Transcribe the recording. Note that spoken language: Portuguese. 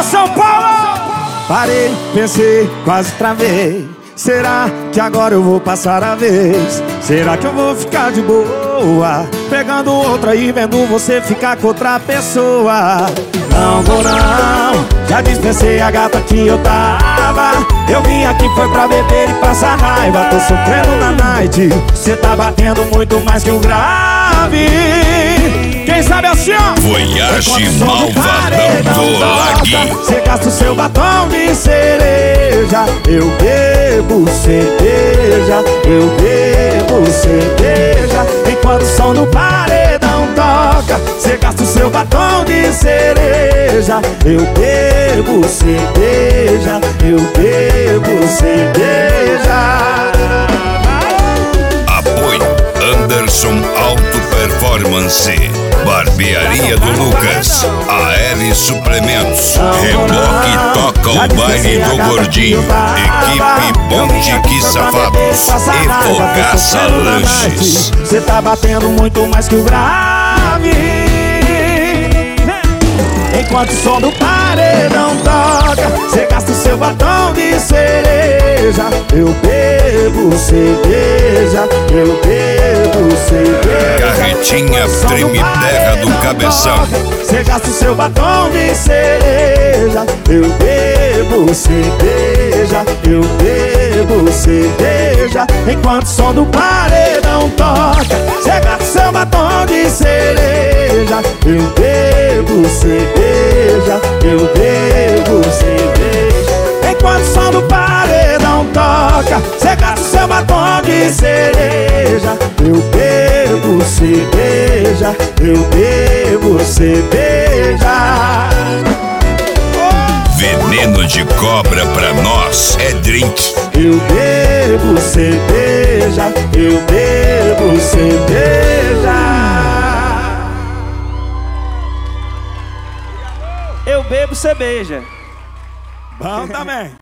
São Paulo! Parei, pensei, quase travei. Será que agora eu vou passar a vez? Será que eu vou ficar de boa pegando outra e vendo você ficar com outra pessoa? Não vou não, já dispensei a gata que eu tava. Eu vim aqui foi pra beber e passar raiva. Tô sofrendo na night, cê tá batendo muito mais que um grave. Quem sabe assim, ó. Voyage Malvadão do Lagui. Cê gasta o seu batom de cereja. Eu bebo cerveja, eu bebo cerveja. Enquanto o som do paredão toca, cê gasta o seu batom de cereja. Eu bebo cerveja, eu bebo cerveja. Apoio Anderson Auto Performance, Barbearia do Lucas, AL Suplementos, Reboque Toca o Baile do Gordinho, Equipe Bonde Que Safados e Fogaça Lanches. Cê tá batendo muito mais que o grave. Enquanto o som do paredão toca, cê gasta o seu batom de cereja. Eu bebo cerveja, eu bebo cerveja. Carretinha Treme Terra do Cabeção. Cê gasta o seu batom de cereja. Eu bebo cerveja, eu bebo cerveja. Enquanto o som do paredão toca, cê gasta o seu batom de cereja. Eu bebo cerveja, eu bebo cerveja. Enquanto o som do paredão toca, cê gasta o seu batom de cereja. Eu bebo cerveja, eu bebo cerveja. Veneno de cobra pra nós é drink. Eu bebo cerveja, eu bebo cerveja. Eu bebo cerveja. Bom também.